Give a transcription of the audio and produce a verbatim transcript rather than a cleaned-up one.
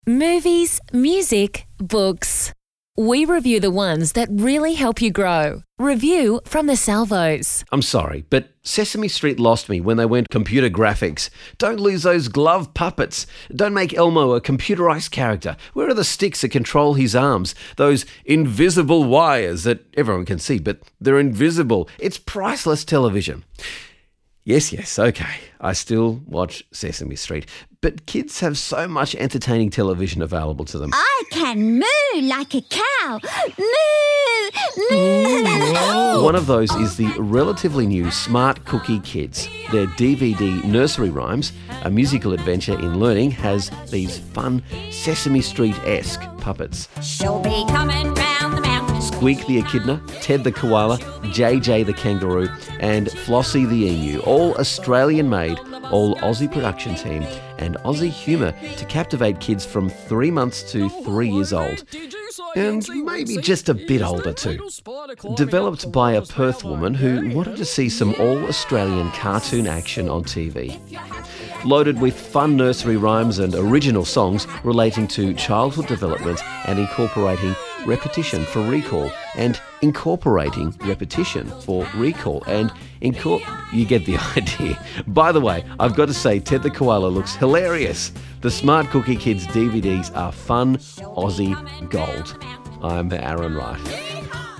Movies, music, books. We review the ones that really help you grow. Review from the Salvos. I'm sorry, but Sesame Street lost me when they went computer graphics. Don't lose those glove puppets. Don't make Elmo a computerized character. Where are the sticks that control his arms? Those invisible wires that everyone can see, but they're invisible. It's priceless television. Yes, yes, okay. I still watch Sesame Street. But kids have so much entertaining television available to them. I can moo like a cow. Moo! Moo! One of those is the relatively new Smart Cookie Kids. Their D V D nursery rhymes, a musical adventure in learning, has these fun Sesame Street-esque puppets. She'll be coming round the mountain. Squeak the Echidna, Ted the Koala, J J the Kangaroo, and Flossie the Emu, all Australian-made, all Aussie production team, and Aussie humour to captivate kids from three months to three years old. And maybe just a bit older too. Developed by a Perth woman who wanted to see some all-Australian cartoon action on T V. Loaded with fun nursery rhymes and original songs relating to childhood development and incorporating repetition for recall and incorporating repetition for recall and incor- you get the idea. By the way, I've got to say Ted the Koala looks hilarious. The Smart Cookie Kids D V Ds are fun Aussie gold. I'm Aaron Wright.